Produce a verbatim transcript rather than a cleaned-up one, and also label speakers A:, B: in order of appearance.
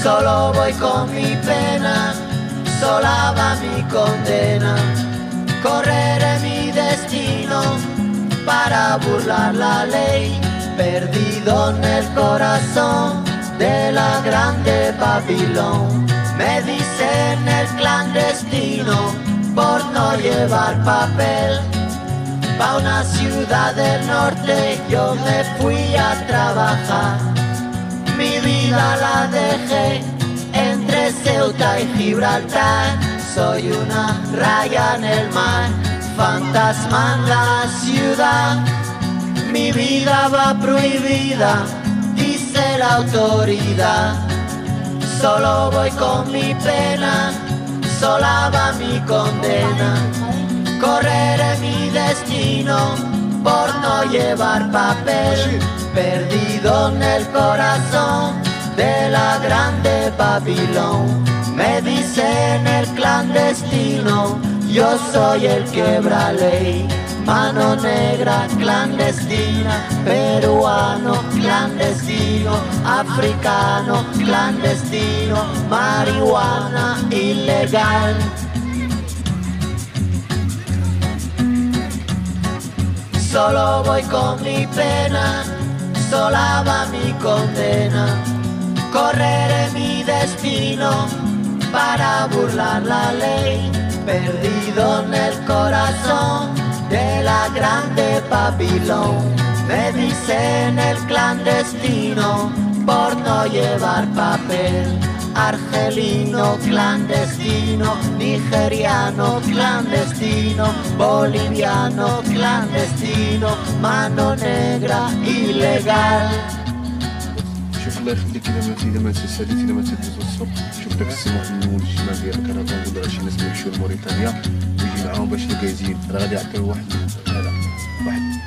A: Solo voy con mi pena, sola va mi condena. Correré mi destino para burlar la ley, perdido en el corazón de la grande Babilón. Me dicen el clandestino por no llevar papel. Pa' una ciudad del norte yo me fui a trabajar. Mi vida la dejé entre Ceuta y Gibraltar. Soy una raya en el mar, fantasma en la ciudad. Mi vida va prohibida, dice la autoridad. Solo voy con mi pena, sola va mi condena. Correré mi destino por no llevar papel, perdido en el corazón de la grande Babilón. Me dicen el clandestino, yo soy el quebra ley. Mano negra clandestina, peruano clandestino, africano clandestino, marihuana ilegal. Solo voy con mi pena, sola va mi condena. Correré mi destino para burlar la ley, perdido en el corazón de la grande Babilón. Me dicen el clandestino por no llevar papel. Argelino clandestino, nigeriano clandestino, boliviano clandestino, mano negra ilegal.
B: شوف الله يخليك الا ماتي الا ماتي ساليت الا ماتي دوز الصبح شوف داك السموح من المول الشمال ديال الكرفان نقول راه شي ناس يمشيو لموريتانيا ويجي معاهم باش الكازين راه غادي يعطيو واحد هذا واحد